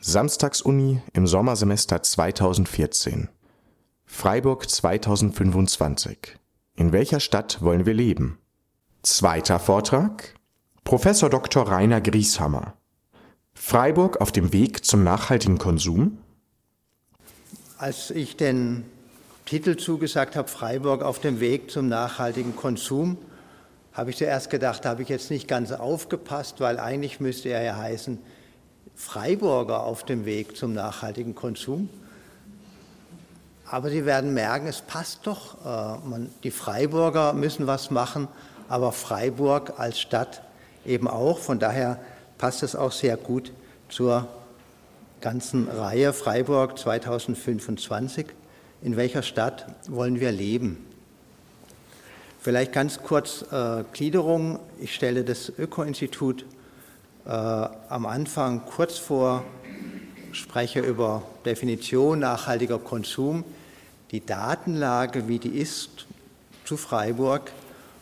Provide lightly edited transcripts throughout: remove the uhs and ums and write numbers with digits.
Samstagsuni im Sommersemester 2014. Freiburg 2025. In welcher Stadt wollen wir leben? Zweiter Vortrag: Professor Dr. Rainer Grieshammer. Freiburg auf dem Weg zum nachhaltigen Konsum? Als ich den Titel zugesagt habe, Freiburg auf dem Weg zum nachhaltigen Konsum, habe ich zuerst gedacht, da habe ich jetzt nicht ganz aufgepasst, weil eigentlich müsste er ja heißen, Freiburger auf dem Weg zum nachhaltigen Konsum. Aber Sie werden merken, es passt doch. Die Freiburger müssen was machen, aber Freiburg als Stadt eben auch. Von daher passt es auch sehr gut zur ganzen Reihe Freiburg 2025. In welcher Stadt wollen wir leben? Vielleicht ganz kurz Gliederung. Ich stelle das Öko-Institut am Anfang kurz vor, spreche über Definition nachhaltiger Konsum, die Datenlage, wie die ist zu Freiburg,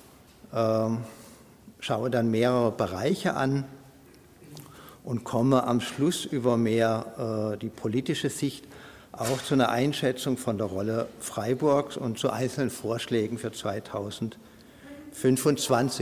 schaue dann mehrere Bereiche an und komme am Schluss über mehr die politische Sicht auch zu einer Einschätzung von der Rolle Freiburgs und zu einzelnen Vorschlägen für 2025.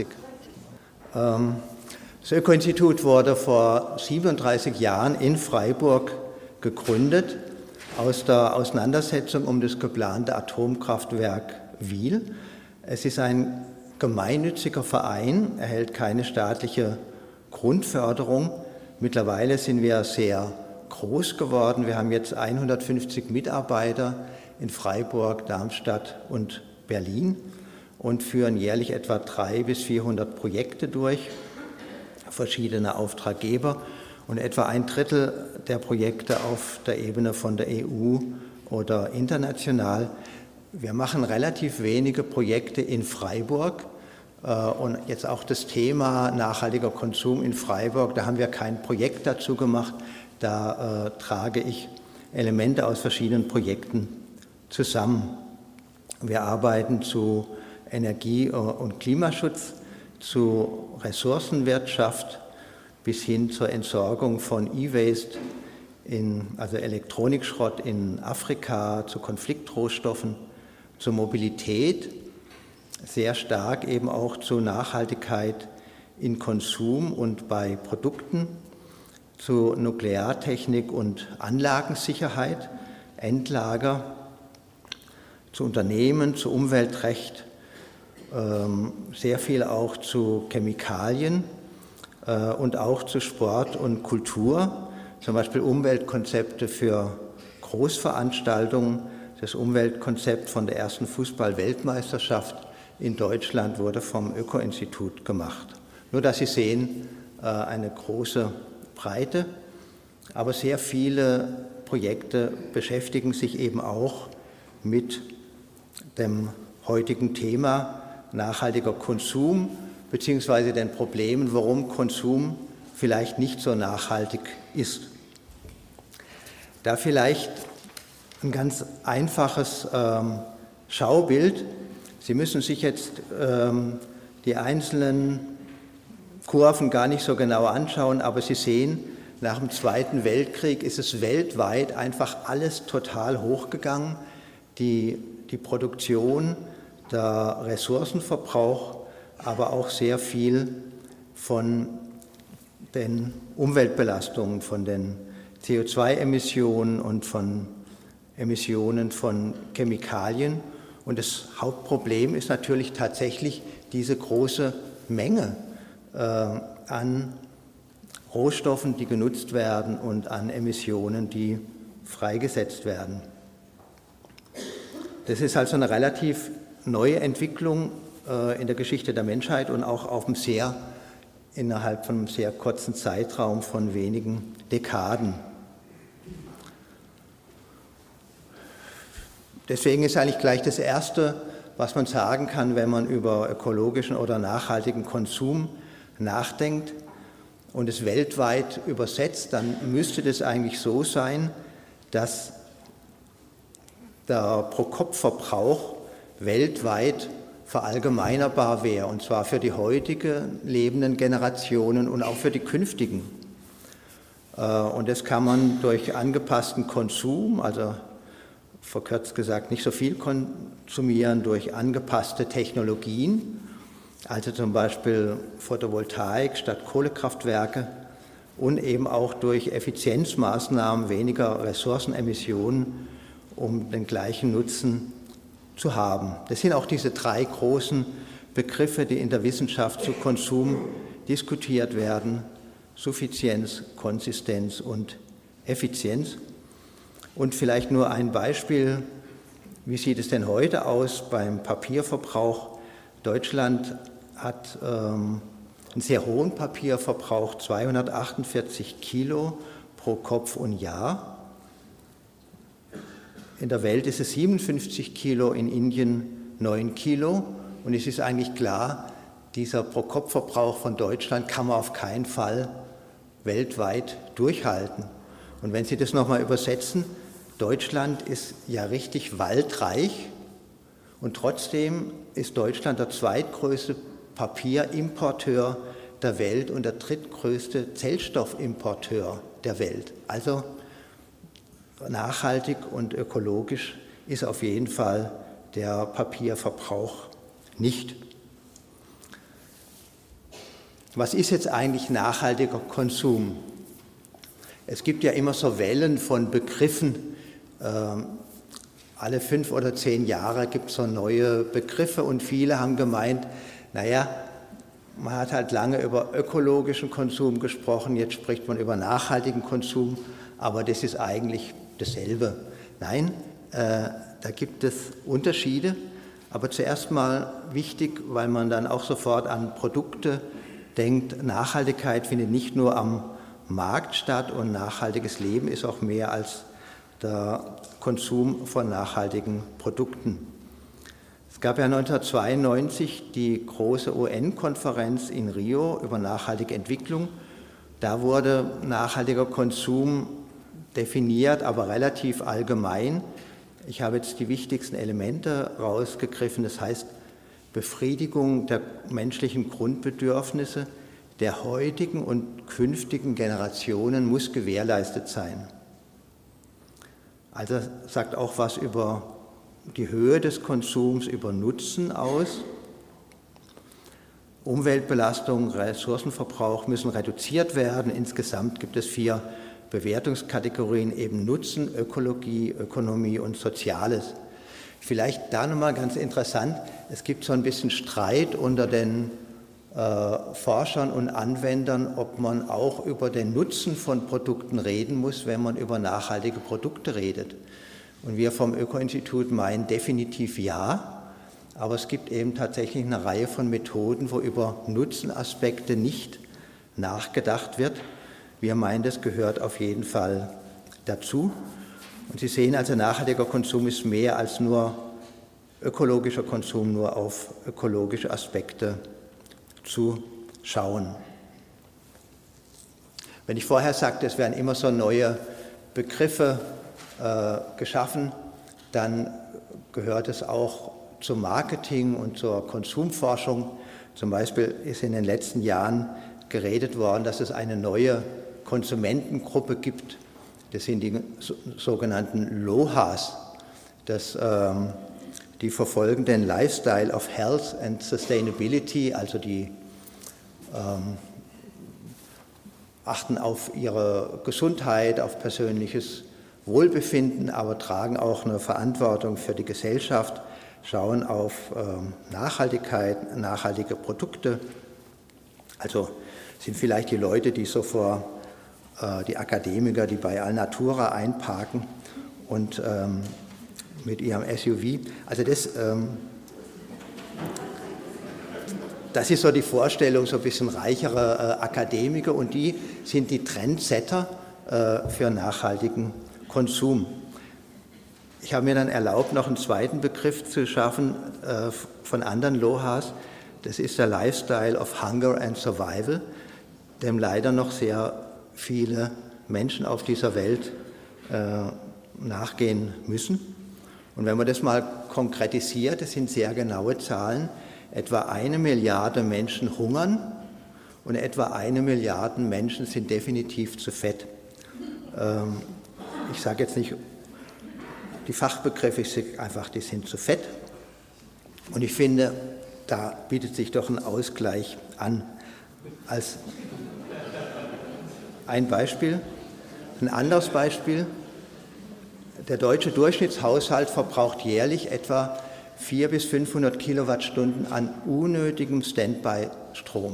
Das Öko-Institut wurde vor 37 Jahren in Freiburg gegründet, aus der Auseinandersetzung um das geplante Atomkraftwerk Wiel. Es ist ein gemeinnütziger Verein, erhält keine staatliche Grundförderung. Mittlerweile sind wir sehr groß geworden. Wir haben jetzt 150 Mitarbeiter in Freiburg, Darmstadt und Berlin und führen jährlich etwa 300 bis 400 Projekte durch, verschiedene Auftraggeber und etwa ein Drittel der Projekte auf der Ebene von der EU oder international. Wir machen relativ wenige Projekte in Freiburg und jetzt auch das Thema nachhaltiger Konsum in Freiburg, da haben wir kein Projekt dazu gemacht, da trage ich Elemente aus verschiedenen Projekten zusammen. Wir arbeiten zu Energie- und Klimaschutz, zu Ressourcenwirtschaft bis hin zur Entsorgung von E-Waste, also Elektronikschrott in Afrika, zu Konfliktrohstoffen, zur Mobilität, sehr stark eben auch zu Nachhaltigkeit in Konsum und bei Produkten, zu Nukleartechnik und Anlagensicherheit, Endlager, zu Unternehmen, zu Umweltrecht, sehr viel auch zu Chemikalien und auch zu Sport und Kultur, zum Beispiel Umweltkonzepte für Großveranstaltungen. Das Umweltkonzept von der ersten Fußball-Weltmeisterschaft in Deutschland wurde vom Öko-Institut gemacht. Nur, dass Sie sehen, eine große Breite, aber sehr viele Projekte beschäftigen sich eben auch mit dem heutigen Thema nachhaltiger Konsum beziehungsweise den Problemen, warum Konsum vielleicht nicht so nachhaltig ist. Da vielleicht ein ganz einfaches Schaubild. Sie müssen sich jetzt die einzelnen Kurven gar nicht so genau anschauen, aber Sie sehen, nach dem Zweiten Weltkrieg ist es weltweit einfach alles total hochgegangen. Die Produktion, der Ressourcenverbrauch, aber auch sehr viel von den Umweltbelastungen, von den CO2-Emissionen und von Emissionen von Chemikalien. Und das Hauptproblem ist natürlich tatsächlich diese große Menge an Rohstoffen, die genutzt werden und an Emissionen, die freigesetzt werden. Das ist also eine relativ neue Entwicklung in der Geschichte der Menschheit und auch innerhalb von einem sehr kurzen Zeitraum von wenigen Dekaden. Deswegen ist eigentlich gleich das Erste, was man sagen kann, wenn man über ökologischen oder nachhaltigen Konsum nachdenkt und es weltweit übersetzt, dann müsste das eigentlich so sein, dass der Pro-Kopf-Verbrauch weltweit verallgemeinerbar wäre, und zwar für die heutige lebenden Generationen und auch für die künftigen. Und das kann man durch angepassten Konsum, also verkürzt gesagt nicht so viel konsumieren, durch angepasste Technologien, also zum Beispiel Photovoltaik statt Kohlekraftwerke und eben auch durch Effizienzmaßnahmen, weniger Ressourcenemissionen, um den gleichen Nutzen zu haben. Das sind auch diese drei großen Begriffe, die in der Wissenschaft zu Konsum diskutiert werden: Suffizienz, Konsistenz und Effizienz. Und vielleicht nur ein Beispiel, wie sieht es denn heute aus beim Papierverbrauch? Deutschland hat einen sehr hohen Papierverbrauch, 248 Kilo pro Kopf und Jahr. In der Welt ist es 57 Kilo, in Indien 9 Kilo. Und es ist eigentlich klar, dieser Pro-Kopf-Verbrauch von Deutschland kann man auf keinen Fall weltweit durchhalten. Und wenn Sie das nochmal übersetzen, Deutschland ist ja richtig waldreich und trotzdem ist Deutschland der zweitgrößte Papierimporteur der Welt und der drittgrößte Zellstoffimporteur der Welt. Also nachhaltig und ökologisch ist auf jeden Fall der Papierverbrauch nicht. Was ist jetzt eigentlich nachhaltiger Konsum? Es gibt ja immer so Wellen von Begriffen. Alle 5 oder 10 Jahre gibt es so neue Begriffe und viele haben gemeint, naja, man hat halt lange über ökologischen Konsum gesprochen, jetzt spricht man über nachhaltigen Konsum, aber das ist eigentlich dasselbe. Nein, da gibt es Unterschiede, aber zuerst mal wichtig, weil man dann auch sofort an Produkte denkt, Nachhaltigkeit findet nicht nur am Markt statt und nachhaltiges Leben ist auch mehr als der Konsum von nachhaltigen Produkten. Es gab ja 1992 die große UN-Konferenz in Rio über nachhaltige Entwicklung. Da wurde nachhaltiger Konsum definiert, aber relativ allgemein. Ich habe jetzt die wichtigsten Elemente rausgegriffen. Das heißt, Befriedigung der menschlichen Grundbedürfnisse der heutigen und künftigen Generationen muss gewährleistet sein. Also sagt auch was über die Höhe des Konsums, über Nutzen aus. Umweltbelastung, Ressourcenverbrauch müssen reduziert werden. Insgesamt gibt es 4 Bewertungskategorien, eben Nutzen, Ökologie, Ökonomie und Soziales. Vielleicht da nochmal ganz interessant, es gibt so ein bisschen Streit unter den Forschern und Anwendern, ob man auch über den Nutzen von Produkten reden muss, wenn man über nachhaltige Produkte redet. Und wir vom Öko-Institut meinen definitiv ja, aber es gibt eben tatsächlich eine Reihe von Methoden, wo über Nutzenaspekte nicht nachgedacht wird. Wir meinen, das gehört auf jeden Fall dazu. Und Sie sehen also, nachhaltiger Konsum ist mehr als nur ökologischer Konsum, nur auf ökologische Aspekte zu schauen. Wenn ich vorher sagte, es werden immer so neue Begriffe geschaffen, dann gehört es auch zum Marketing und zur Konsumforschung. Zum Beispiel ist in den letzten Jahren geredet worden, dass es eine neue Konsumentengruppe gibt. Das sind die sogenannten LOHAs. Die verfolgen den Lifestyle of Health and Sustainability, also die achten auf ihre Gesundheit, auf persönliches Wohlbefinden, aber tragen auch eine Verantwortung für die Gesellschaft, schauen auf Nachhaltigkeit, nachhaltige Produkte. Also sind vielleicht die Leute, die so die Akademiker, die bei Alnatura einparken und mit ihrem SUV. Also das ist so die Vorstellung, so ein bisschen reichere Akademiker, und die sind die Trendsetter für nachhaltigen Konsum. Ich habe mir dann erlaubt, noch einen zweiten Begriff zu schaffen von anderen LOHAs. Das ist der Lifestyle of Hunger and Survival, dem leider noch sehr viele Menschen auf dieser Welt nachgehen müssen. Und wenn man das mal konkretisiert, das sind sehr genaue Zahlen, etwa 1 Milliarde Menschen hungern und etwa 1 Milliarde Menschen sind definitiv zu fett. Ich sage jetzt nicht die Fachbegriffe, ich sage einfach, die sind zu fett. Und ich finde, da bietet sich doch ein Ausgleich an. Als ein Beispiel. Ein anderes Beispiel: Der deutsche Durchschnittshaushalt verbraucht jährlich etwa 400 bis 500 Kilowattstunden an unnötigem Standby-Strom.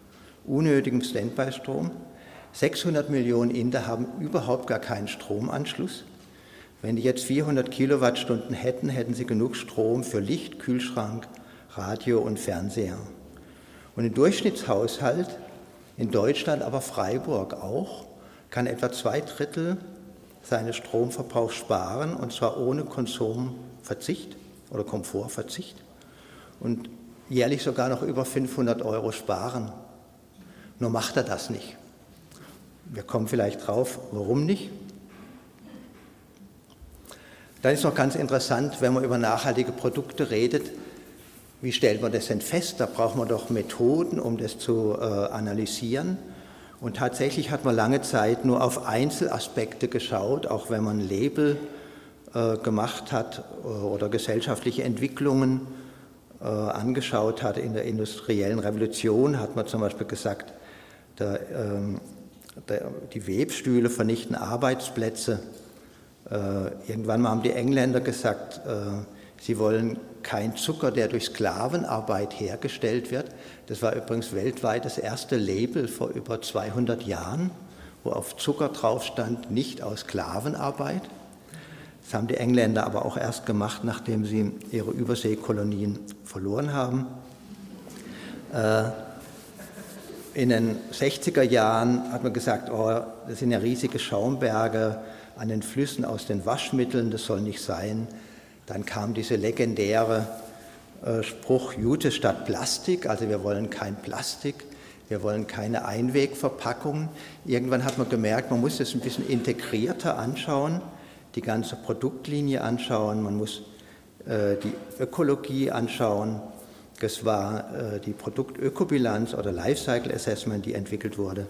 600 Millionen Inder haben überhaupt gar keinen Stromanschluss. Wenn die jetzt 400 Kilowattstunden hätten, hätten sie genug Strom für Licht, Kühlschrank, Radio und Fernseher. Und ein Durchschnittshaushalt in Deutschland, aber Freiburg auch, kann etwa 2/3 seines Stromverbrauchs sparen, und zwar ohne Konsumverzicht oder Komfortverzicht, und jährlich sogar noch über 500 € sparen. Nur macht er das nicht. Wir kommen vielleicht drauf, warum nicht. Dann ist noch ganz interessant, wenn man über nachhaltige Produkte redet, wie stellt man das denn fest? Da braucht man doch Methoden, um das zu analysieren. Und tatsächlich hat man lange Zeit nur auf Einzelaspekte geschaut, auch wenn man Label gemacht hat oder gesellschaftliche Entwicklungen angeschaut hat. In der industriellen Revolution hat man zum Beispiel gesagt, die Webstühle vernichten Arbeitsplätze. Irgendwann mal haben die Engländer gesagt, sie wollen kein Zucker, der durch Sklavenarbeit hergestellt wird. Das war übrigens weltweit das erste Label vor über 200 Jahren, wo auf Zucker drauf stand, nicht aus Sklavenarbeit. Das haben die Engländer aber auch erst gemacht, nachdem sie ihre Überseekolonien verloren haben. In den 60er Jahren hat man gesagt, oh, das sind ja riesige Schaumberge an den Flüssen aus den Waschmitteln, das soll nicht sein. Dann kam dieser legendäre Spruch, Jute statt Plastik, also wir wollen kein Plastik, wir wollen keine Einwegverpackungen. Irgendwann hat man gemerkt, man muss das ein bisschen integrierter anschauen, die ganze Produktlinie anschauen, man muss die Ökologie anschauen. Das war die Produktökobilanz oder Lifecycle Assessment, die entwickelt wurde.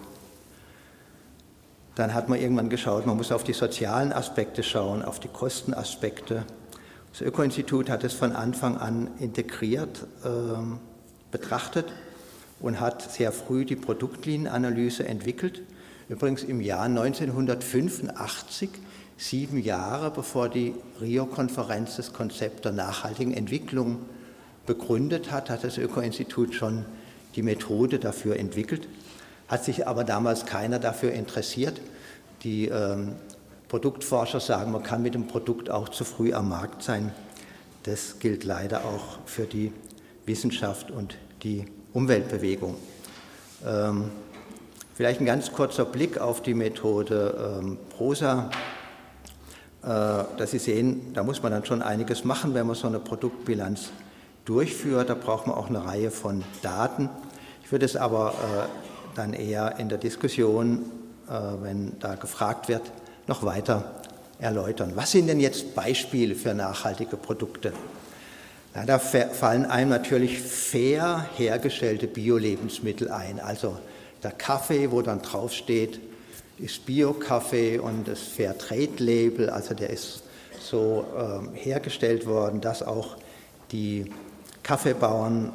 Dann hat man irgendwann geschaut, man muss auf die sozialen Aspekte schauen, auf die Kostenaspekte. Das Öko-Institut hat es von Anfang an integriert betrachtet und hat sehr früh die Produktlinienanalyse entwickelt. Übrigens im Jahr 1985, 7 Jahre bevor die Rio-Konferenz das Konzept der nachhaltigen Entwicklung begründet hat, hat das Öko-Institut schon die Methode dafür entwickelt. Hat sich aber damals keiner dafür interessiert. Die Produktforscher sagen, man kann mit dem Produkt auch zu früh am Markt sein. Das gilt leider auch für die Wissenschaft und die Umweltbewegung. Vielleicht ein ganz kurzer Blick auf die Methode PROSA. Dass Sie sehen, da muss man dann schon einiges machen, wenn man so eine Produktbilanz durchführt. Da braucht man auch eine Reihe von Daten. Ich würde es aber dann eher in der Diskussion, wenn da gefragt wird, noch weiter erläutern. Was sind denn jetzt Beispiele für nachhaltige Produkte? Na, da fallen einem natürlich fair hergestellte Bio-Lebensmittel ein. Also der Kaffee, wo dann draufsteht, ist Bio-Kaffee, und das Fairtrade-Label, also der ist so hergestellt worden, dass auch die Kaffeebauern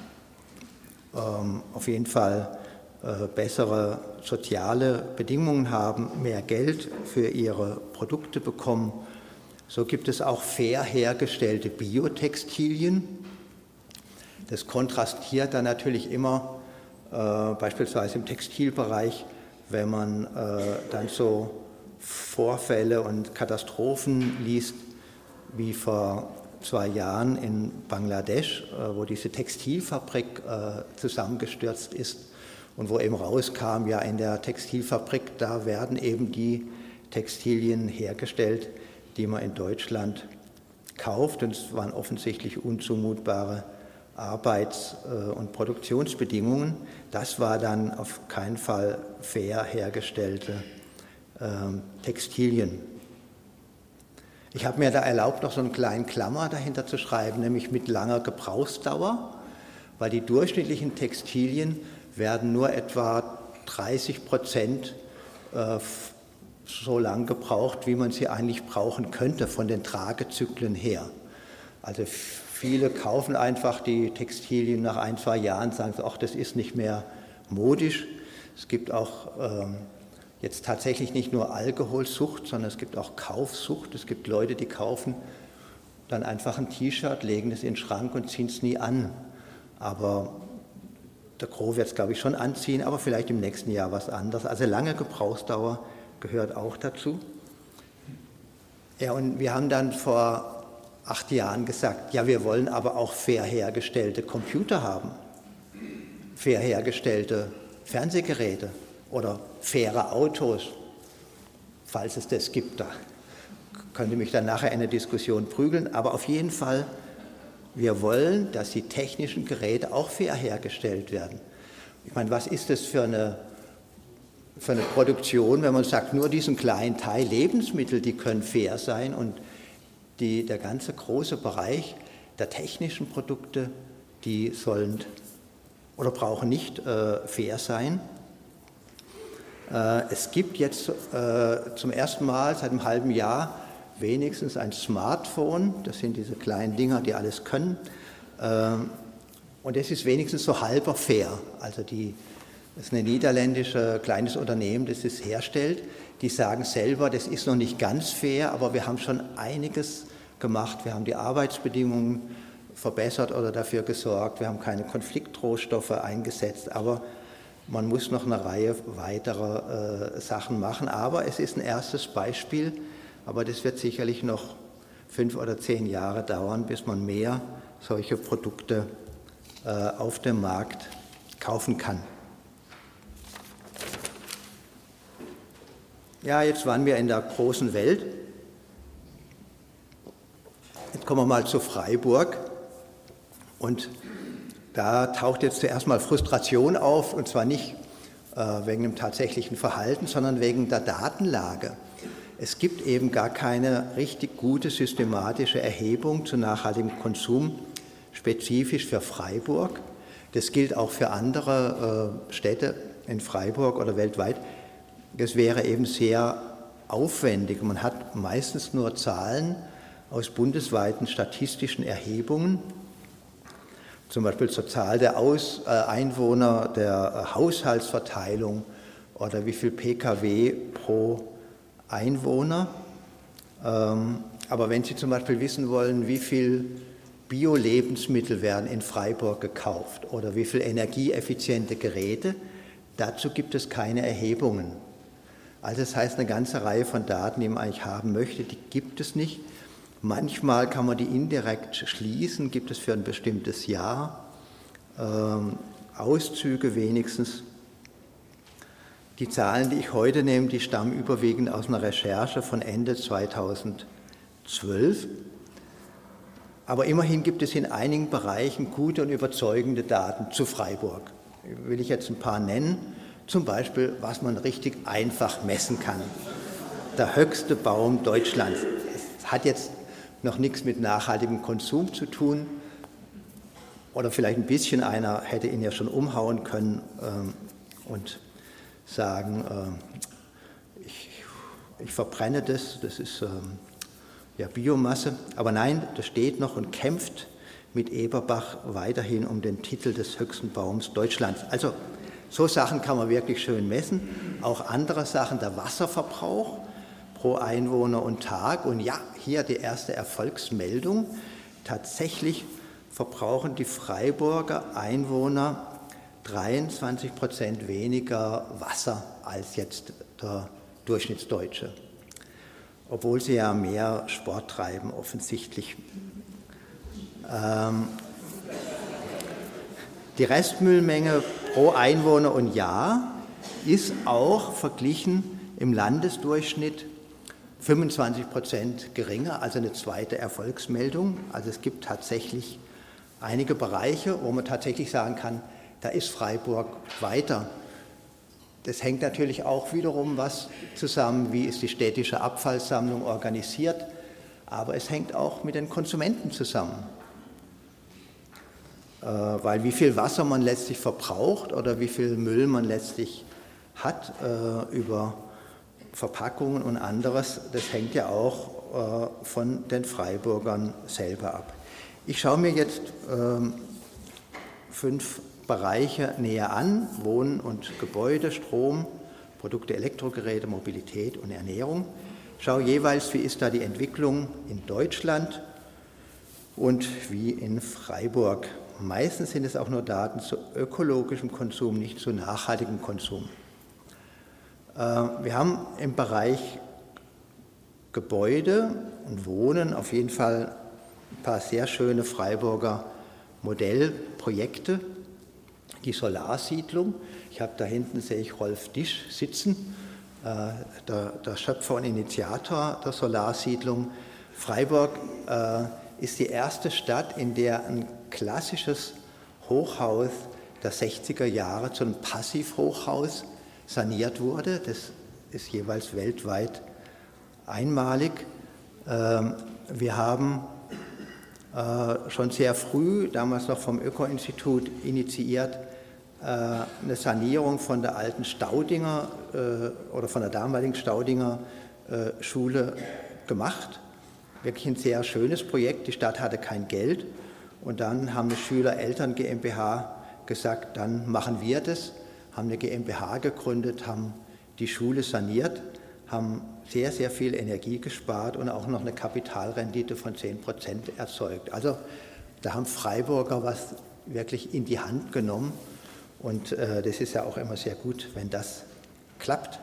auf jeden Fall bessere soziale Bedingungen haben, mehr Geld für ihre Produkte bekommen. So gibt es auch fair hergestellte Biotextilien. Das kontrastiert dann natürlich immer, beispielsweise im Textilbereich, wenn man dann so Vorfälle und Katastrophen liest, wie vor 2 Jahren in Bangladesch, wo diese Textilfabrik zusammengestürzt ist und wo eben rauskam, ja, in der Textilfabrik, da werden eben die Textilien hergestellt, die man in Deutschland kauft, und es waren offensichtlich unzumutbare Arbeits- und Produktionsbedingungen. Das war dann auf keinen Fall fair hergestellte Textilien. Ich habe mir da erlaubt, noch so einen kleinen Klammer dahinter zu schreiben, nämlich mit langer Gebrauchsdauer, weil die durchschnittlichen Textilien werden nur etwa 30% so lang gebraucht, wie man sie eigentlich brauchen könnte von den Tragezyklen her. Also viele kaufen einfach die Textilien nach 1, 2 Jahren, sagen sie, ach, das ist nicht mehr modisch. Es gibt auch jetzt tatsächlich nicht nur Alkoholsucht, sondern es gibt auch Kaufsucht. Es gibt Leute, die kaufen dann einfach ein T-Shirt, legen es in den Schrank und ziehen es nie an. Aber der Gros wird es, glaube ich, schon anziehen, aber vielleicht im nächsten Jahr was anderes. Also lange Gebrauchsdauer gehört auch dazu. Ja, und wir haben dann vor 8 Jahren gesagt, ja, wir wollen aber auch fair hergestellte Computer haben, fair hergestellte Fernsehgeräte oder faire Autos, falls es das gibt. Da könnte mich dann nachher in der Diskussion prügeln, aber auf jeden Fall, wir wollen, dass die technischen Geräte auch fair hergestellt werden. Ich meine, was ist das für eine Produktion, wenn man sagt, nur diesen kleinen Teil Lebensmittel, die können fair sein und der ganze große Bereich der technischen Produkte, die sollen oder brauchen nicht fair sein. Es gibt jetzt zum ersten Mal seit einem halben Jahr wenigstens ein Smartphone, das sind diese kleinen Dinger, die alles können, und das ist wenigstens so halber fair. Also das ist ein niederländisches kleines Unternehmen, das es herstellt. Die sagen selber, das ist noch nicht ganz fair, aber wir haben schon einiges gemacht. Wir haben die Arbeitsbedingungen verbessert oder dafür gesorgt. Wir haben keine Konfliktrohstoffe eingesetzt, aber man muss noch eine Reihe weiterer Sachen machen. Aber es ist ein erstes Beispiel, aber das wird sicherlich noch 5 oder 10 Jahre dauern, bis man mehr solche Produkte auf dem Markt kaufen kann. Ja, jetzt waren wir in der großen Welt. Jetzt kommen wir mal zu Freiburg. Und da taucht jetzt zuerst mal Frustration auf, und zwar nicht wegen dem tatsächlichen Verhalten, sondern wegen der Datenlage. Es gibt eben gar keine richtig gute systematische Erhebung zu nachhaltigem Konsum, spezifisch für Freiburg. Das gilt auch für andere Städte in Freiburg oder weltweit. Das wäre eben sehr aufwendig. Man hat meistens nur Zahlen aus bundesweiten statistischen Erhebungen, zum Beispiel zur Zahl der Einwohner, der Haushaltsverteilung oder wie viel Pkw pro Einwohner. Aber wenn Sie zum Beispiel wissen wollen, wie viel Bio-Lebensmittel werden in Freiburg gekauft oder wie viel energieeffiziente Geräte, dazu gibt es keine Erhebungen. Also das heißt, eine ganze Reihe von Daten, die man eigentlich haben möchte, die gibt es nicht. Manchmal kann man die indirekt schließen, gibt es für ein bestimmtes Jahr Auszüge wenigstens. Die Zahlen, die ich heute nehme, die stammen überwiegend aus einer Recherche von Ende 2012. Aber immerhin gibt es in einigen Bereichen gute und überzeugende Daten zu Freiburg. Will ich jetzt ein paar nennen. Zum Beispiel, was man richtig einfach messen kann. Der höchste Baum Deutschlands. Es hat jetzt noch nichts mit nachhaltigem Konsum zu tun. Oder vielleicht ein bisschen, einer hätte ihn ja schon umhauen können und sagen, ich verbrenne das ist ja Biomasse. Aber nein, das steht noch und kämpft mit Eberbach weiterhin um den Titel des höchsten Baums Deutschlands. Also so Sachen kann man wirklich schön messen. Auch andere Sachen, der Wasserverbrauch pro Einwohner und Tag. Und ja, hier die erste Erfolgsmeldung. Tatsächlich verbrauchen die Freiburger Einwohner 23% weniger Wasser als jetzt der Durchschnittsdeutsche. Obwohl sie ja mehr Sport treiben, offensichtlich. Die Restmüllmenge pro Einwohner und Jahr ist auch verglichen im Landesdurchschnitt 25% geringer, also eine zweite Erfolgsmeldung. Also es gibt tatsächlich einige Bereiche, wo man tatsächlich sagen kann, da ist Freiburg weiter. Das hängt natürlich auch wiederum was zusammen, wie ist die städtische Abfallsammlung organisiert, aber es hängt auch mit den Konsumenten zusammen. Weil wie viel Wasser man letztlich verbraucht oder wie viel Müll man letztlich hat über Verpackungen und anderes, das hängt ja auch von den Freiburgern selber ab. Ich schaue mir jetzt 5 Bereiche näher an: Wohnen und Gebäude, Strom, Produkte, Elektrogeräte, Mobilität und Ernährung. Schaue jeweils, wie ist da die Entwicklung in Deutschland und wie in Freiburg. Meistens sind es auch nur Daten zu ökologischem Konsum, nicht zu nachhaltigem Konsum. Wir haben im Bereich Gebäude und Wohnen auf jeden Fall ein paar sehr schöne Freiburger Modellprojekte. Die Solarsiedlung, ich habe da hinten, sehe ich Rolf Disch sitzen, der Schöpfer und Initiator der Solarsiedlung. Freiburg ist die erste Stadt, in der ein klassisches Hochhaus der 60er Jahre zu einem Passivhochhaus saniert wurde. Das ist jeweils weltweit einmalig. Wir haben schon sehr früh, damals noch vom Öko-Institut initiiert, eine Sanierung von der alten Staudinger oder von der damaligen Staudinger Schule gemacht. Wirklich ein sehr schönes Projekt. Die Stadt hatte kein Geld und dann haben die Schüler-Eltern GmbH gesagt, dann machen wir das, haben eine GmbH gegründet, haben die Schule saniert, haben sehr, sehr viel Energie gespart und auch noch eine Kapitalrendite von 10% erzeugt. Also da haben Freiburger was wirklich in die Hand genommen und das ist ja auch immer sehr gut, wenn das klappt.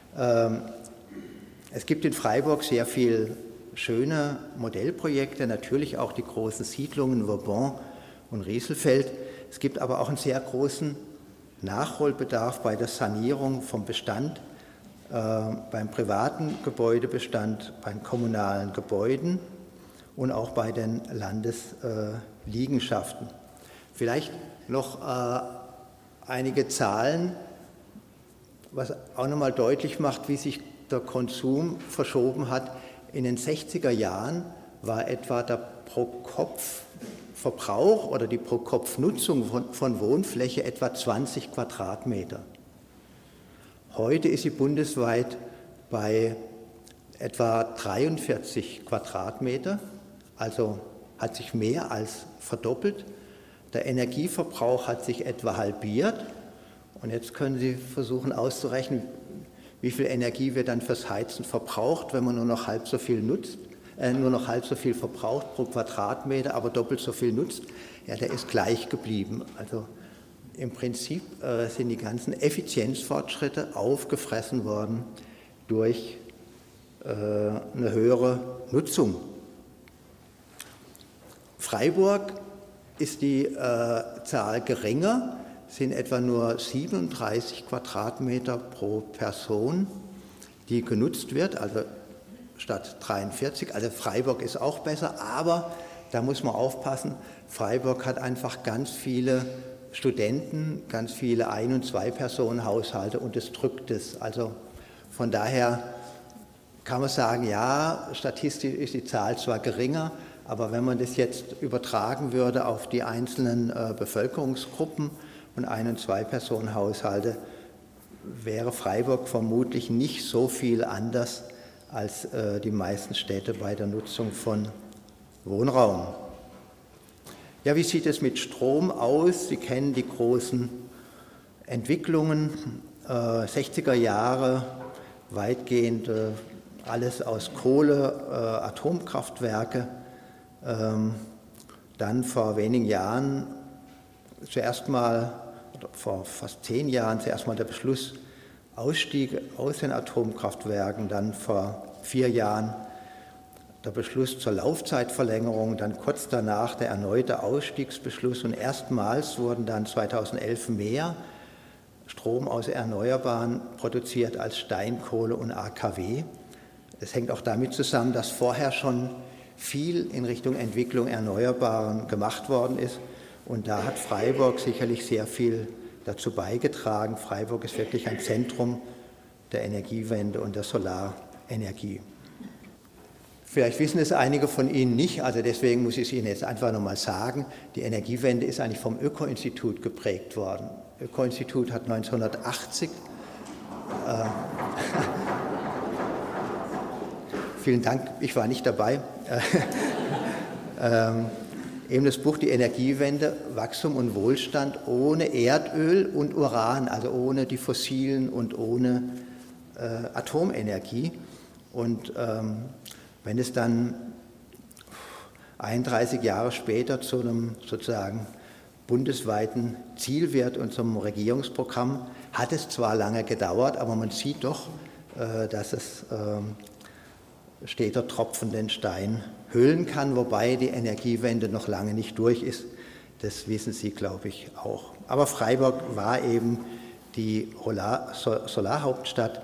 Es gibt in Freiburg sehr viel schöne Modellprojekte, natürlich auch die großen Siedlungen Vauban und Rieselfeld. Es gibt aber auch einen sehr großen Nachholbedarf bei der Sanierung vom Bestand, beim privaten Gebäudebestand, bei den kommunalen Gebäuden und auch bei den Landesliegenschaften. Vielleicht noch einige Zahlen, was auch nochmal deutlich macht, wie sich der Konsum verschoben hat. In den 60er Jahren war etwa der Pro-Kopf-Verbrauch oder die Pro-Kopf-Nutzung von Wohnfläche etwa 20 Quadratmeter. Heute ist sie bundesweit bei etwa 43 Quadratmeter, also hat sich mehr als verdoppelt. Der Energieverbrauch hat sich etwa halbiert. Und jetzt können Sie versuchen auszurechnen, wie viel Energie wird dann fürs Heizen verbraucht, wenn man nur noch halb so viel nutzt, nur noch halb so viel verbraucht pro Quadratmeter, aber doppelt so viel nutzt. Ja, der ist gleich geblieben. Also im Prinzip sind die ganzen Effizienzfortschritte aufgefressen worden durch eine höhere Nutzung. Freiburg ist die Zahl geringer, sind etwa nur 37 Quadratmeter pro Person, die genutzt wird, also statt 43. Also Freiburg ist auch besser, aber da muss man aufpassen, Freiburg hat einfach ganz viele Studenten, ganz viele Ein- und Zwei-Personen-Haushalte und es drückt es. Also von daher kann man sagen, ja, statistisch ist die Zahl zwar geringer, aber wenn man das jetzt übertragen würde auf die einzelnen Bevölkerungsgruppen und Ein- und Zwei-Personen-Haushalte, wäre Freiburg vermutlich nicht so viel anders als die meisten Städte bei der Nutzung von Wohnraum. Ja, wie sieht es mit Strom aus? Sie kennen die großen Entwicklungen, 60er Jahre, weitgehend alles aus Kohle, Atomkraftwerke. Dann vor wenigen Jahren, vor fast 10 Jahren, zuerst mal der Beschluss, Ausstieg aus den Atomkraftwerken, dann vor 4 Jahren der Beschluss zur Laufzeitverlängerung, dann kurz danach der erneute Ausstiegsbeschluss und erstmals wurden dann 2011 mehr Strom aus Erneuerbaren produziert als Steinkohle und AKW. Das hängt auch damit zusammen, dass vorher schon viel in Richtung Entwicklung Erneuerbaren gemacht worden ist und da hat Freiburg sicherlich sehr viel dazu beigetragen. Freiburg ist wirklich ein Zentrum der Energiewende und der Solarenergie. Vielleicht wissen es einige von Ihnen nicht, also deswegen muss ich es Ihnen jetzt einfach nochmal sagen, die Energiewende ist eigentlich vom Öko-Institut geprägt worden. Das Öko-Institut hat 1980 Vielen Dank, ich war nicht dabei. Eben das Buch Die Energiewende, Wachstum und Wohlstand ohne Erdöl und Uran, also ohne die Fossilen und ohne Atomenergie. Und wenn es dann 31 Jahre später zu einem sozusagen bundesweiten Ziel wird und zum Regierungsprogramm, hat es zwar lange gedauert, aber man sieht doch, dass es steter Tropfen den Stein höhlen kann, wobei die Energiewende noch lange nicht durch ist. Das wissen Sie, glaube ich, auch. Aber Freiburg war eben die Solarhauptstadt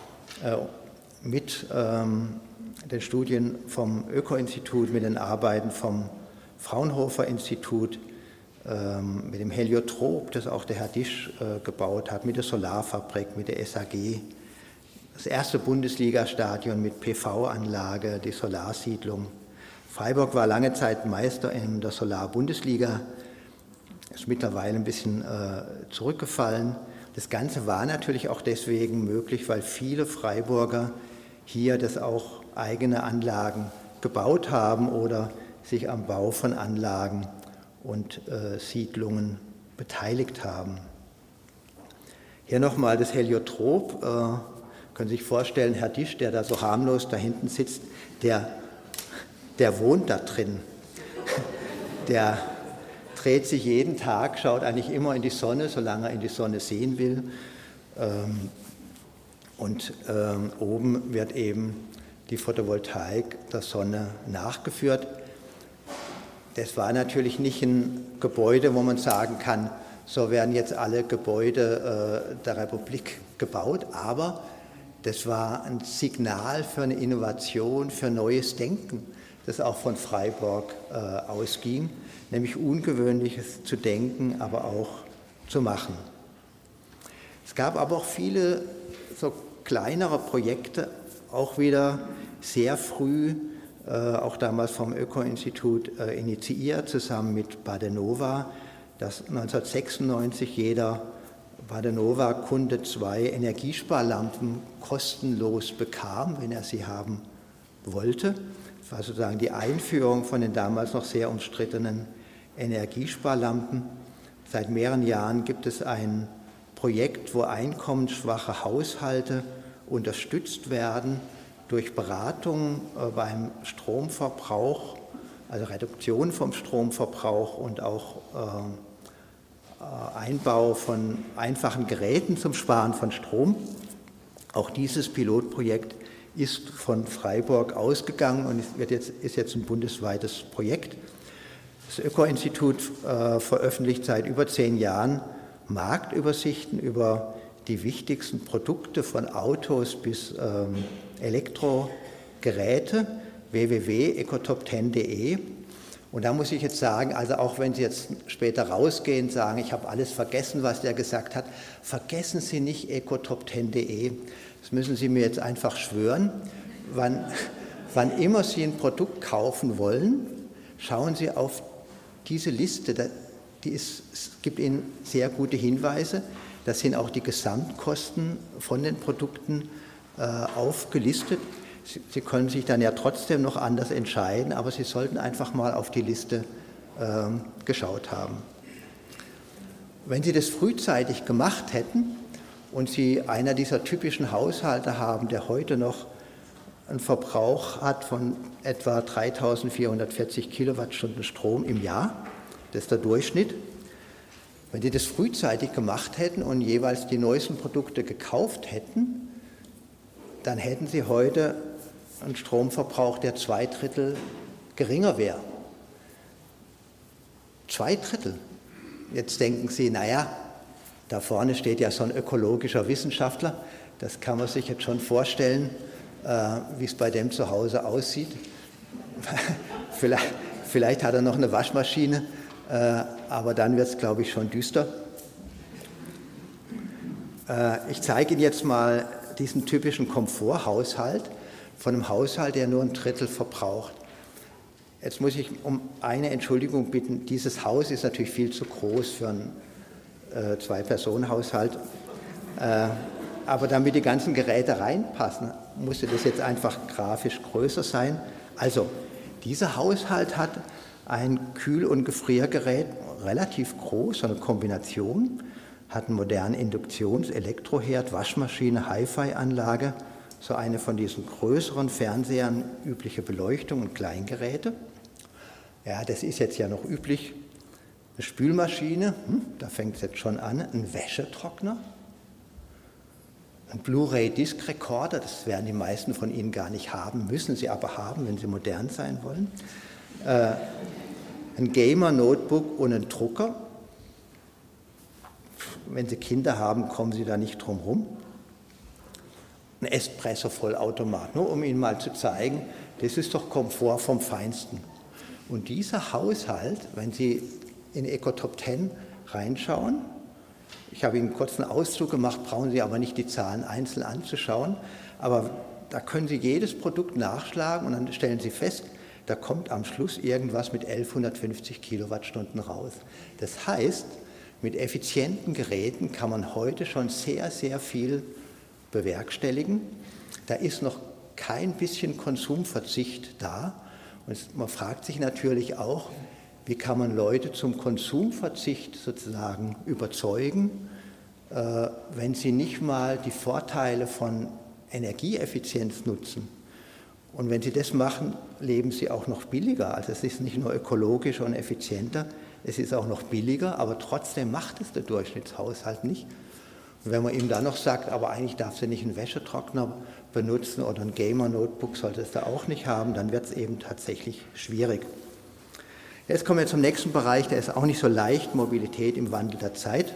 mit den Studien vom Öko-Institut, mit den Arbeiten vom Fraunhofer-Institut, mit dem Heliotrop, das auch der Herr Disch gebaut hat, mit der Solarfabrik, mit der SAG, das erste Bundesliga-Stadion mit PV-Anlage, die Solarsiedlung. Freiburg war lange Zeit Meister in der Solarbundesliga, ist mittlerweile ein bisschen zurückgefallen. Das Ganze war natürlich auch deswegen möglich, weil viele Freiburger hier das auch eigene Anlagen gebaut haben oder sich am Bau von Anlagen und Siedlungen beteiligt haben. Hier nochmal das Heliotrop. Können Sie sich vorstellen, Herr Disch, der da so harmlos da hinten sitzt, der wohnt da drin. Der dreht sich jeden Tag, schaut eigentlich immer in die Sonne, solange er in die Sonne sehen will. Und oben wird eben die Photovoltaik der Sonne nachgeführt. Das war natürlich nicht ein Gebäude, wo man sagen kann, so werden jetzt alle Gebäude der Republik gebaut, aber das war ein Signal für eine Innovation, für neues Denken, das auch von Freiburg ausging, nämlich Ungewöhnliches zu denken, aber auch zu machen. Es gab aber auch viele so kleinere Projekte, auch wieder sehr früh, auch damals vom Öko-Institut initiiert, zusammen mit Badenova, dass 1996 jeder Badenova-Kunde 2 Energiesparlampen kostenlos bekam, wenn er sie haben wollte. Das war sozusagen die Einführung von den damals noch sehr umstrittenen Energiesparlampen. Seit mehreren Jahren gibt es ein Projekt, wo einkommensschwache Haushalte unterstützt werden durch Beratung beim Stromverbrauch, also Reduktion vom Stromverbrauch und auch Einbau von einfachen Geräten zum Sparen von Strom. Auch dieses Pilotprojekt ist von Freiburg ausgegangen und ist jetzt ein bundesweites Projekt. Das Öko-Institut veröffentlicht seit über 10 Jahren Marktübersichten über die wichtigsten Produkte von Autos bis Elektrogeräte, www.ecotop10.de. Und da muss ich jetzt sagen, also auch wenn Sie jetzt später rausgehen, sagen, ich habe alles vergessen, was der gesagt hat, vergessen Sie nicht ecotop10.de. Das müssen Sie mir jetzt einfach schwören. Wann immer Sie ein Produkt kaufen wollen, schauen Sie auf diese Liste. Es gibt Ihnen sehr gute Hinweise. Da sind auch die Gesamtkosten von den Produkten aufgelistet. Sie können sich dann ja trotzdem noch anders entscheiden, aber Sie sollten einfach mal auf die Liste geschaut haben. Wenn Sie das frühzeitig gemacht hätten und Sie einer dieser typischen Haushalte haben, der heute noch einen Verbrauch hat von etwa 3.440 Kilowattstunden Strom im Jahr, das ist der Durchschnitt. Wenn Sie das frühzeitig gemacht hätten und jeweils die neuesten Produkte gekauft hätten, dann hätten Sie heute einen Stromverbrauch, der 2/3 geringer wäre. 2/3. Jetzt denken Sie, naja, da vorne steht ja so ein ökologischer Wissenschaftler, das kann man sich jetzt schon vorstellen, wie es bei dem zu Hause aussieht. Vielleicht hat er noch eine Waschmaschine, aber dann wird es, glaube ich, schon düster. Ich zeige Ihnen jetzt mal diesen typischen Komforthaushalt von einem Haushalt, der nur 1/3 verbraucht. Jetzt muss ich um eine Entschuldigung bitten. Dieses Haus ist natürlich viel zu groß für einen 2-Personen-Haushalt. Aber damit die ganzen Geräte reinpassen, musste das jetzt einfach grafisch größer sein. Also, dieser Haushalt hat ein Kühl- und Gefriergerät, relativ groß, so eine Kombination, hat einen modernen Induktions-Elektroherd, Waschmaschine, Hi-Fi-Anlage, so eine von diesen größeren Fernsehern, übliche Beleuchtung und Kleingeräte. Ja, das ist jetzt ja noch üblich. Eine Spülmaschine, da fängt es jetzt schon an, ein Wäschetrockner, ein Blu-ray-Disc-Recorder, das werden die meisten von Ihnen gar nicht haben, müssen sie aber haben, wenn sie modern sein wollen. Ein Gamer-Notebook und ein Drucker. Wenn Sie Kinder haben, kommen Sie da nicht drum rum. Ein Espresso-Vollautomat, nur um Ihnen mal zu zeigen, das ist doch Komfort vom Feinsten. Und dieser Haushalt, wenn Sie in Ecotop 10 reinschauen, ich habe Ihnen kurz einen Auszug gemacht, brauchen Sie aber nicht die Zahlen einzeln anzuschauen, aber da können Sie jedes Produkt nachschlagen und dann stellen Sie fest, da kommt am Schluss irgendwas mit 1150 Kilowattstunden raus. Das heißt, mit effizienten Geräten kann man heute schon sehr, sehr viel bewerkstelligen. Da ist noch kein bisschen Konsumverzicht da. Und man fragt sich natürlich auch, wie kann man Leute zum Konsumverzicht sozusagen überzeugen, wenn sie nicht mal die Vorteile von Energieeffizienz nutzen. Und wenn sie das machen, leben sie auch noch billiger. Also es ist nicht nur ökologischer und effizienter, es ist auch noch billiger, aber trotzdem macht es der Durchschnittshaushalt nicht. Und wenn man ihm dann noch sagt, aber eigentlich darf sie nicht einen Wäschetrockner benutzen oder ein Gamer-Notebook sollte es da auch nicht haben, dann wird es eben tatsächlich schwierig. Jetzt kommen wir zum nächsten Bereich, der ist auch nicht so leicht, Mobilität im Wandel der Zeit.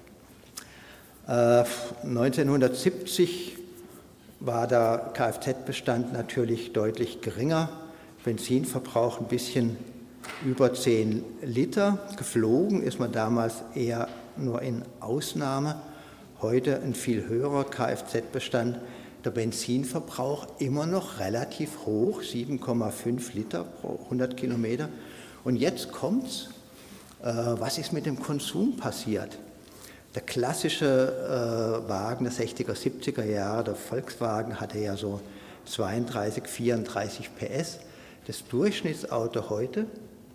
1970 war der Kfz-Bestand natürlich deutlich geringer, Benzinverbrauch ein bisschen über 10 Liter. Geflogen ist man damals eher nur in Ausnahme. Heute ein viel höherer Kfz-Bestand. Der Benzinverbrauch immer noch relativ hoch, 7,5 Liter pro 100 Kilometer. Und jetzt kommt's, was ist mit dem Konsum passiert? Der klassische Wagen der 60er, 70er Jahre, der Volkswagen, hatte ja so 32, 34 PS. Das Durchschnittsauto heute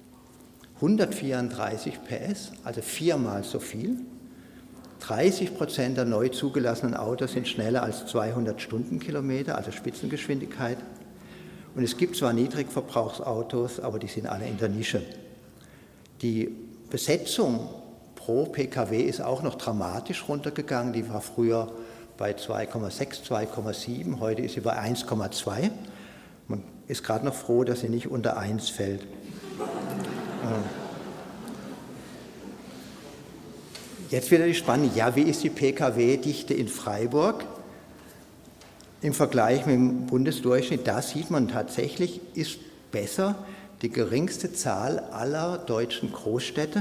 134 PS, also 4-mal so viel. 30% der neu zugelassenen Autos sind schneller als 200 Stundenkilometer, also Spitzengeschwindigkeit. Und es gibt zwar Niedrigverbrauchsautos, aber die sind alle in der Nische. Die Besetzung pro Pkw ist auch noch dramatisch runtergegangen. Die war früher bei 2,6, 2,7, heute ist sie bei 1,2. Man ist gerade noch froh, dass sie nicht unter 1 fällt. Jetzt wieder die Spannung, ja, wie ist die Pkw-Dichte in Freiburg im Vergleich mit dem Bundesdurchschnitt? Da sieht man tatsächlich, ist besser die geringste Zahl aller deutschen Großstädte,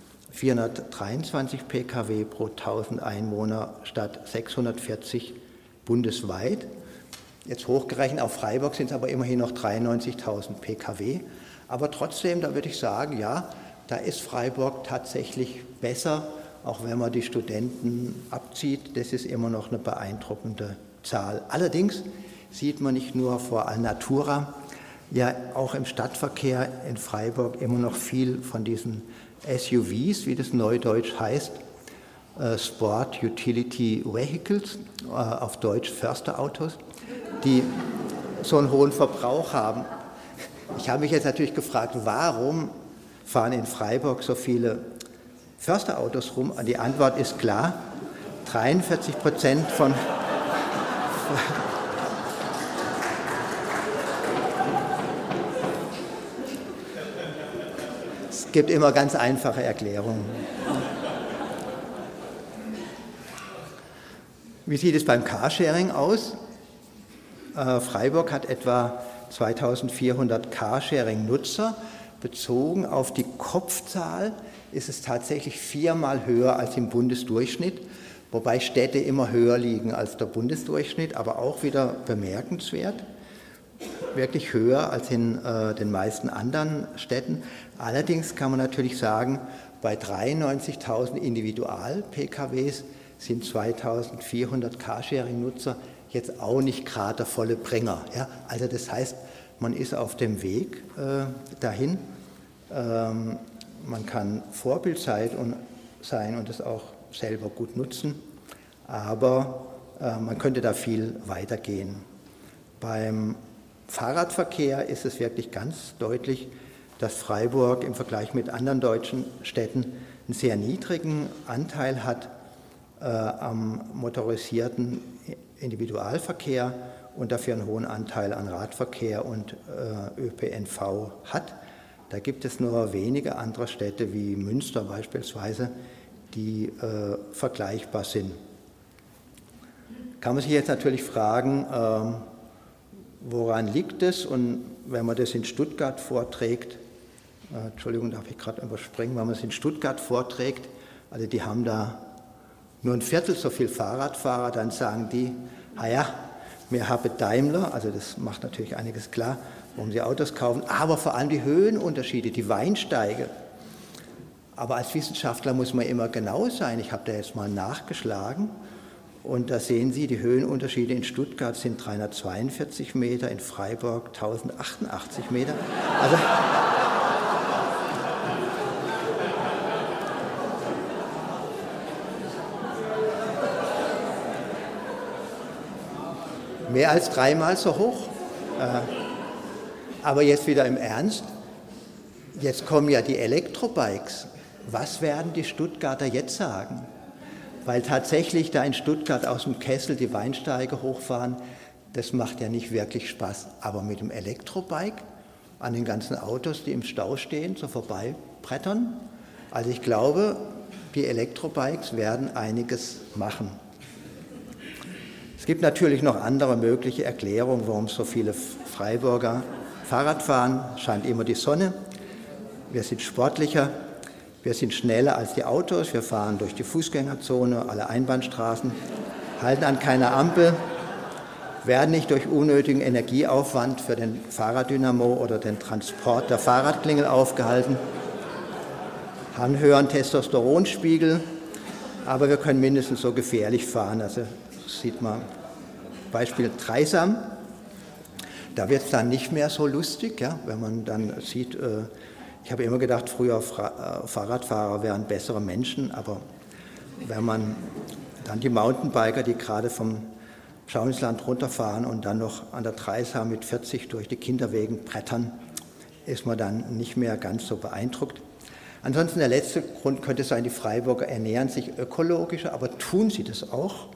423 Pkw pro 1000 Einwohner statt 640 bundesweit. Jetzt hochgerechnet auf Freiburg sind es aber immerhin noch 93.000 Pkw. Aber trotzdem, da würde ich sagen, ja, da ist Freiburg tatsächlich besser, auch wenn man die Studenten abzieht. Das ist immer noch eine beeindruckende Zahl. Allerdings sieht man nicht nur vor Alnatura, ja auch im Stadtverkehr in Freiburg immer noch viel von diesen SUVs, wie das neudeutsch heißt, Sport Utility Vehicles, auf Deutsch Försterautos, die so einen hohen Verbrauch haben. Ich habe mich jetzt natürlich gefragt, warum fahren in Freiburg so viele Försterautos rum? Und die Antwort ist klar, 43% von Es gibt immer ganz einfache Erklärungen. Wie sieht es beim Carsharing aus? Freiburg hat etwa 2400 Carsharing-Nutzer. Bezogen auf die Kopfzahl ist es tatsächlich 4-mal höher als im Bundesdurchschnitt, wobei Städte immer höher liegen als der Bundesdurchschnitt, aber auch wieder bemerkenswert, wirklich höher als in den meisten anderen Städten. Allerdings kann man natürlich sagen, bei 93.000 Individual-PKWs sind 2.400 Carsharing-Nutzer jetzt auch nicht gerade der volle Bringer. Ja? Also das heißt, man ist auf dem Weg dahin. Man kann Vorbild sein und das auch selber gut nutzen, aber man könnte da viel weitergehen. Beim Fahrradverkehr ist es wirklich ganz deutlich, dass Freiburg im Vergleich mit anderen deutschen Städten einen sehr niedrigen Anteil hat am motorisierten Individualverkehr und dafür einen hohen Anteil an Radverkehr und ÖPNV hat. Da gibt es nur wenige andere Städte wie Münster beispielsweise, die vergleichbar sind. Kann man sich jetzt natürlich fragen, woran liegt es? Und wenn man das in Stuttgart vorträgt, Entschuldigung, darf ich gerade überspringen, wenn man es in Stuttgart vorträgt, also die haben da nur ein Viertel so viel Fahrradfahrer, dann sagen die, ja, wir haben Daimler, also das macht natürlich einiges klar, warum sie Autos kaufen, aber vor allem die Höhenunterschiede, die Weinsteige. Aber als Wissenschaftler muss man immer genau sein. Ich habe da jetzt mal nachgeschlagen und da sehen Sie, die Höhenunterschiede in Stuttgart sind 342 Meter, in Freiburg 1088 Meter. Also mehr als dreimal so hoch. Aber jetzt wieder im Ernst, jetzt kommen ja die Elektrobikes. Was werden die Stuttgarter jetzt sagen? Weil tatsächlich da in Stuttgart aus dem Kessel die Weinsteige hochfahren, das macht ja nicht wirklich Spaß. Aber mit dem Elektrobike an den ganzen Autos, die im Stau stehen, so vorbeibrettern. Also ich glaube, die Elektrobikes werden einiges machen. Es gibt natürlich noch andere mögliche Erklärungen, warum so viele Freiburger Fahrrad fahren. Scheint immer die Sonne. Wir sind sportlicher, wir sind schneller als die Autos, wir fahren durch die Fußgängerzone, alle Einbahnstraßen, halten an keiner Ampel, werden nicht durch unnötigen Energieaufwand für den Fahrraddynamo oder den Transport der Fahrradklingel aufgehalten, haben einen höheren Testosteronspiegel, aber wir können mindestens so gefährlich fahren. Also sieht man Beispiel Dreisam. Da wird es dann nicht mehr so lustig, ja, wenn man dann sieht, ich habe immer gedacht, früher Fahrradfahrer wären bessere Menschen, aber wenn man dann die Mountainbiker, die gerade vom Schauinsland runterfahren und dann noch an der Dreisam mit 40 durch die Kinderwegen brettern, ist man dann nicht mehr ganz so beeindruckt. Ansonsten der letzte Grund könnte sein, die Freiburger ernähren sich ökologischer, aber tun sie das auch?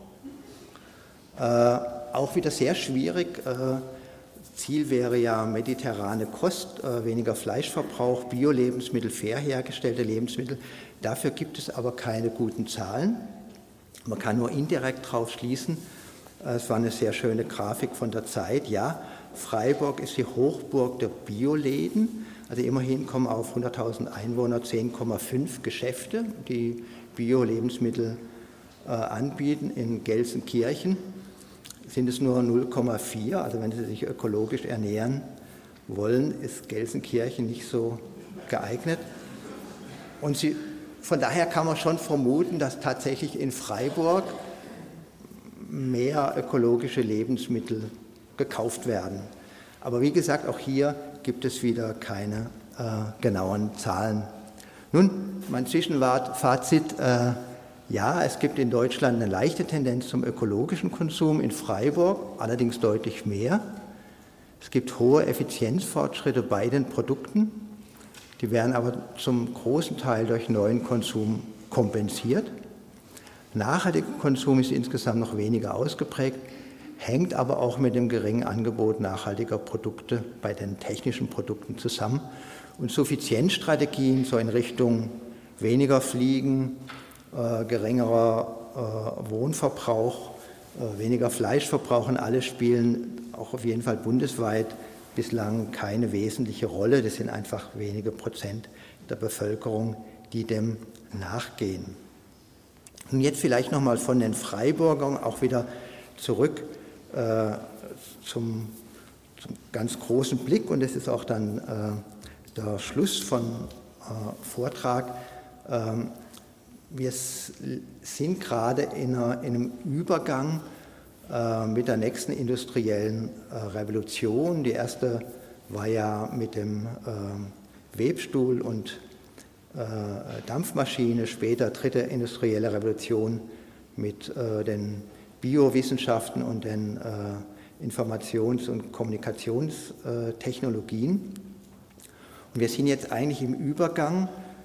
Auch wieder sehr schwierig. Ziel wäre ja mediterrane Kost, weniger Fleischverbrauch, Bio-Lebensmittel, fair hergestellte Lebensmittel. Dafür gibt es aber keine guten Zahlen. Man kann nur indirekt darauf schließen. Es war eine sehr schöne Grafik von der Zeit. Ja, Freiburg ist die Hochburg der Bioläden. Also immerhin kommen auf 100.000 Einwohner 10,5 Geschäfte, die Bio-Lebensmittel anbieten. In Gelsenkirchen sind es nur 0,4, also wenn Sie sich ökologisch ernähren wollen, ist Gelsenkirchen nicht so geeignet. Und von daher kann man schon vermuten, dass tatsächlich in Freiburg mehr ökologische Lebensmittel gekauft werden. Aber wie gesagt, auch hier gibt es wieder keine genauen Zahlen. Nun, mein Zwischenfazit. Ja, es gibt in Deutschland eine leichte Tendenz zum ökologischen Konsum, in Freiburg allerdings deutlich mehr. Es gibt hohe Effizienzfortschritte bei den Produkten, die werden aber zum großen Teil durch neuen Konsum kompensiert. Nachhaltiger Konsum ist insgesamt noch weniger ausgeprägt, hängt aber auch mit dem geringen Angebot nachhaltiger Produkte bei den technischen Produkten zusammen. Und Suffizienzstrategien so in Richtung weniger Fliegen, geringerer Wohnverbrauch, weniger Fleischverbrauch und alle spielen auch auf jeden Fall bundesweit bislang keine wesentliche Rolle. Das sind einfach wenige Prozent der Bevölkerung, die dem nachgehen. Und jetzt vielleicht nochmal von den Freiburgern auch wieder zurück zum ganz großen Blick, und das ist auch dann der Schluss von Vortrag. Wir sind gerade in einem Übergang mit der nächsten industriellen Revolution. Die erste war ja mit dem Webstuhl und Dampfmaschine, später dritte industrielle Revolution mit den Biowissenschaften und den Informations- und Kommunikationstechnologien. Und wir sind jetzt eigentlich im Übergang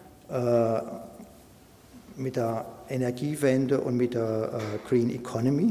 mit der Energiewende und mit der Green Economy.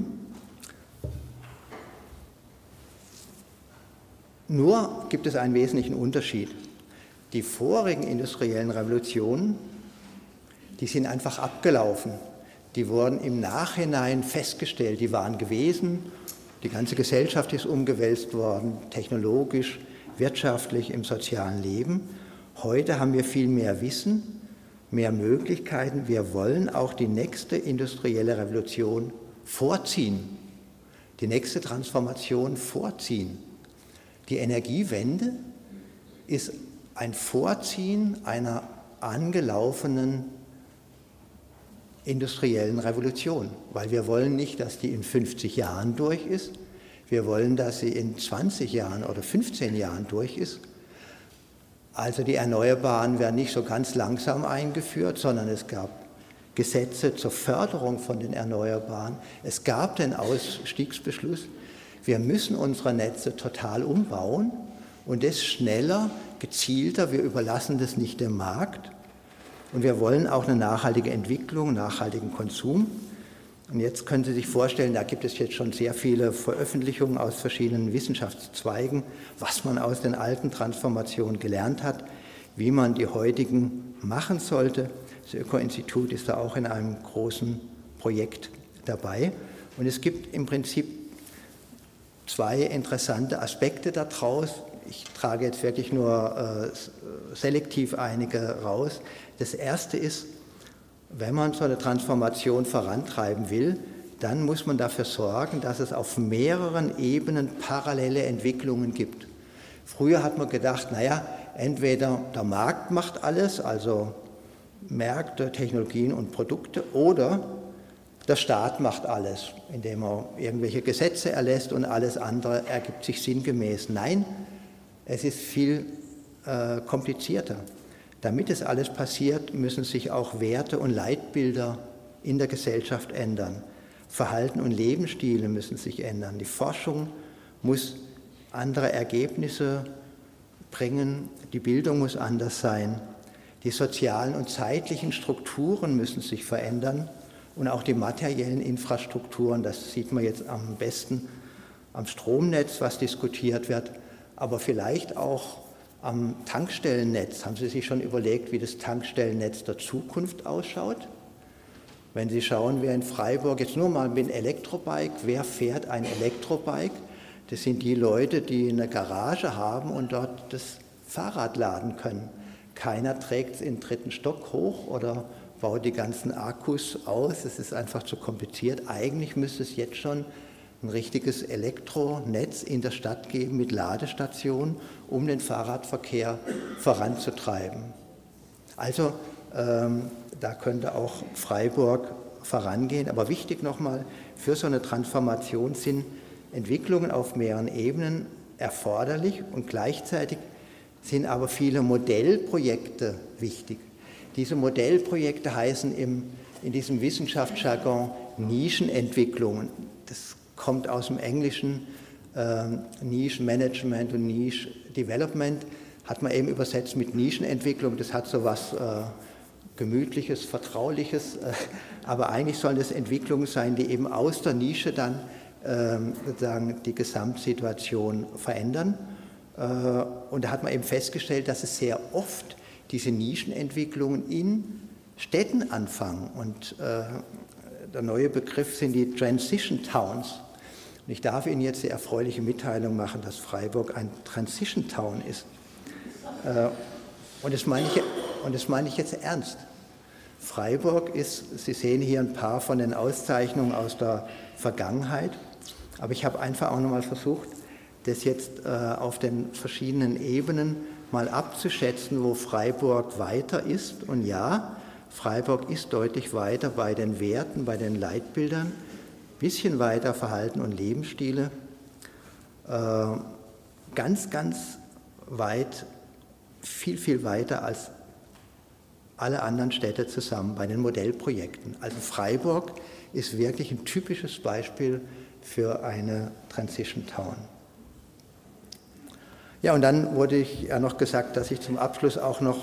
Nur gibt es einen wesentlichen Unterschied. Die vorigen industriellen Revolutionen, die sind einfach abgelaufen. Die wurden im Nachhinein festgestellt, die waren gewesen. Die ganze Gesellschaft ist umgewälzt worden, technologisch, wirtschaftlich, im sozialen Leben. Heute haben wir viel mehr Wissen, mehr Möglichkeiten. Wir wollen auch die nächste industrielle Revolution vorziehen, die nächste Transformation vorziehen. Die Energiewende ist ein Vorziehen einer angelaufenen industriellen Revolution, weil wir wollen nicht, dass die in 50 Jahren durch ist, wir wollen, dass sie in 20 Jahren oder 15 Jahren durch ist. Also die Erneuerbaren werden nicht so ganz langsam eingeführt, sondern es gab Gesetze zur Förderung von den Erneuerbaren. Es gab den Ausstiegsbeschluss. Wir müssen unsere Netze total umbauen und das schneller, gezielter. Wir überlassen das nicht dem Markt. Und wir wollen auch eine nachhaltige Entwicklung, nachhaltigen Konsum. Und jetzt können Sie sich vorstellen, da gibt es jetzt schon sehr viele Veröffentlichungen aus verschiedenen Wissenschaftszweigen, was man aus den alten Transformationen gelernt hat, wie man die heutigen machen sollte. Das Öko-Institut ist da auch in einem großen Projekt dabei. Und es gibt im Prinzip zwei interessante Aspekte daraus. Ich trage jetzt wirklich nur selektiv einige raus. Das erste ist, wenn man so eine Transformation vorantreiben will, dann muss man dafür sorgen, dass es auf mehreren Ebenen parallele Entwicklungen gibt. Früher hat man gedacht, naja, entweder der Markt macht alles, also Märkte, Technologien und Produkte, oder der Staat macht alles, indem er irgendwelche Gesetze erlässt und alles andere ergibt sich sinngemäß. Nein, es ist viel komplizierter. Damit es alles passiert, müssen sich auch Werte und Leitbilder in der Gesellschaft ändern. Verhalten und Lebensstile müssen sich ändern. Die Forschung muss andere Ergebnisse bringen. Die Bildung muss anders sein. Die sozialen und zeitlichen Strukturen müssen sich verändern und auch die materiellen Infrastrukturen. Das sieht man jetzt am besten am Stromnetz, was diskutiert wird, aber vielleicht auch am Tankstellennetz. Haben Sie sich schon überlegt, wie das Tankstellennetz der Zukunft ausschaut? Wenn Sie schauen, wer in Freiburg, jetzt nur mal mit einem Elektrobike, wer fährt ein Elektrobike? Das sind die Leute, die eine Garage haben und dort das Fahrrad laden können. Keiner trägt es in den 3. Stock hoch oder baut die ganzen Akkus aus. Es ist einfach zu kompliziert. Eigentlich müsste es jetzt schon ein richtiges Elektronetz in der Stadt geben mit Ladestationen, um den Fahrradverkehr voranzutreiben. Also da könnte auch Freiburg vorangehen. Aber wichtig nochmal, für so eine Transformation sind Entwicklungen auf mehreren Ebenen erforderlich und gleichzeitig sind aber viele Modellprojekte wichtig. Diese Modellprojekte heißen in diesem Wissenschaftsjargon Nischenentwicklungen. Das kommt aus dem Englischen, Niche Management und Niche Development, hat man eben übersetzt mit Nischenentwicklung. Das hat so was Gemütliches, Vertrauliches, aber eigentlich sollen das Entwicklungen sein, die eben aus der Nische dann sozusagen die Gesamtsituation verändern. Und da hat man eben festgestellt, dass es sehr oft diese Nischenentwicklungen in Städten anfangen. Und der neue Begriff sind die Transition Towns. Und ich darf Ihnen jetzt die erfreuliche Mitteilung machen, dass Freiburg ein Transition Town ist. Und das meine ich jetzt ernst. Freiburg ist, Sie sehen hier ein paar von den Auszeichnungen aus der Vergangenheit, aber ich habe einfach auch nochmal versucht, das jetzt auf den verschiedenen Ebenen mal abzuschätzen, wo Freiburg weiter ist. Und ja, Freiburg ist deutlich weiter bei den Werten, bei den Leitbildern. bisschen weiter Verhalten und Lebensstile, ganz, ganz weit, viel, viel weiter als alle anderen Städte zusammen bei den Modellprojekten. Also Freiburg ist wirklich ein typisches Beispiel für eine Transition Town. Ja, und dann wurde ich ja noch gesagt, dass ich zum Abschluss auch noch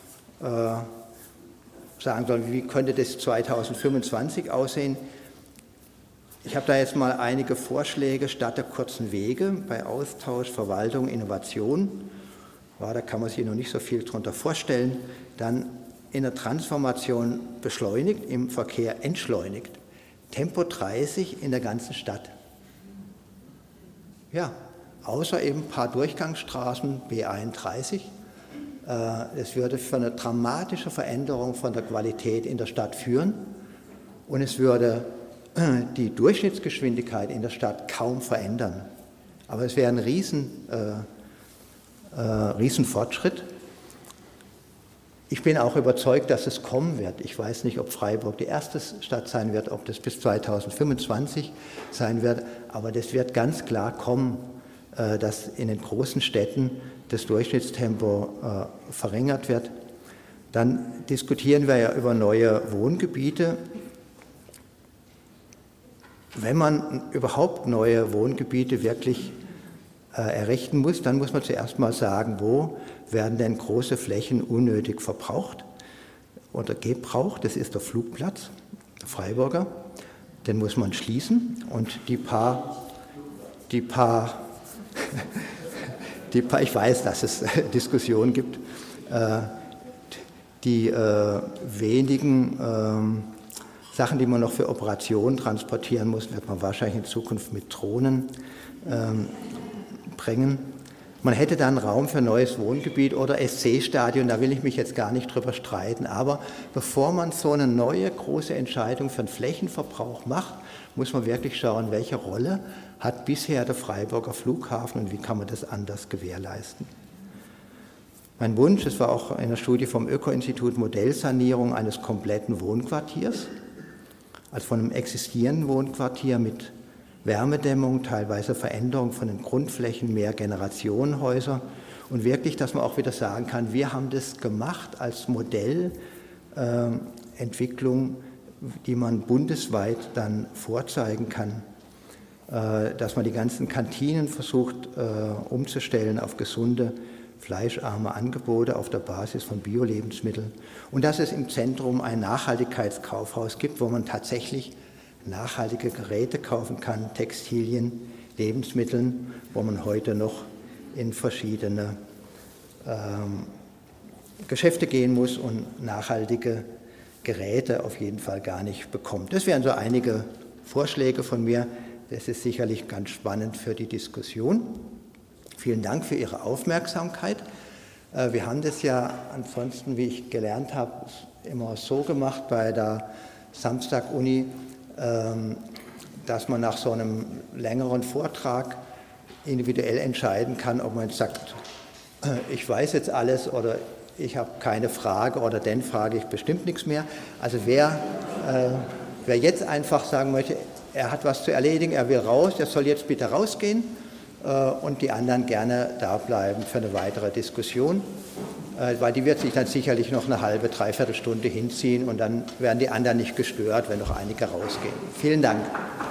sagen soll, wie könnte das 2025 aussehen. Ich habe da jetzt mal einige Vorschläge statt der kurzen Wege bei Austausch, Verwaltung, Innovation. Ja, da kann man sich noch nicht so viel darunter vorstellen. Dann in der Transformation beschleunigt, im Verkehr entschleunigt. Tempo 30 in der ganzen Stadt. Ja, außer eben ein paar Durchgangsstraßen, B31. Es würde für eine dramatische Veränderung von der Qualität in der Stadt führen und es würde die Durchschnittsgeschwindigkeit in der Stadt kaum verändern. Aber es wäre ein riesen Fortschritt. Ich bin auch überzeugt, dass es kommen wird. Ich weiß nicht, ob Freiburg die erste Stadt sein wird, ob das bis 2025 sein wird, aber das wird ganz klar kommen, dass in den großen Städten das Durchschnittstempo verringert wird. Dann diskutieren wir ja über neue Wohngebiete. Wenn man überhaupt neue Wohngebiete wirklich errichten muss, dann muss man zuerst mal sagen, wo werden denn große Flächen unnötig verbraucht oder gebraucht. Das ist der Flugplatz, der Freiburger. Den muss man schließen und die paar ich weiß, dass es Diskussionen gibt, die wenigen Sachen, die man noch für Operationen transportieren muss, wird man wahrscheinlich in Zukunft mit Drohnen bringen. Man hätte dann Raum für neues Wohngebiet oder SC-Stadion, da will ich mich jetzt gar nicht drüber streiten. Aber bevor man so eine neue große Entscheidung für den Flächenverbrauch macht, muss man wirklich schauen, welche Rolle hat bisher der Freiburger Flughafen und wie kann man das anders gewährleisten. Mein Wunsch, es war auch in der Studie vom Öko-Institut, Modellsanierung eines kompletten Wohnquartiers, also von einem existierenden Wohnquartier mit Wärmedämmung, teilweise Veränderung von den Grundflächen, mehr Generationenhäuser und wirklich, dass man auch wieder sagen kann, wir haben das gemacht als Modellentwicklung, die man bundesweit dann vorzeigen kann, dass man die ganzen Kantinen versucht umzustellen auf gesunde, fleischarme Angebote auf der Basis von Bio-Lebensmitteln und dass es im Zentrum ein Nachhaltigkeitskaufhaus gibt, wo man tatsächlich nachhaltige Geräte kaufen kann, Textilien, Lebensmitteln, wo man heute noch in verschiedene Geschäfte gehen muss und nachhaltige Geräte auf jeden Fall gar nicht bekommt. Das wären so einige Vorschläge von mir. Das ist sicherlich ganz spannend für die Diskussion. Vielen Dank für Ihre Aufmerksamkeit. Wir haben das ja ansonsten, wie ich gelernt habe, immer so gemacht bei der Samstag-Uni, dass man nach so einem längeren Vortrag individuell entscheiden kann, ob man jetzt sagt, ich weiß jetzt alles oder ich habe keine Frage oder dann frage ich bestimmt nichts mehr. Also wer jetzt einfach sagen möchte, er hat was zu erledigen, er will raus, der soll jetzt bitte rausgehen und die anderen gerne da bleiben für eine weitere Diskussion, weil die wird sich dann sicherlich noch eine halbe, dreiviertel Stunde hinziehen und dann werden die anderen nicht gestört, wenn noch einige rausgehen. Vielen Dank.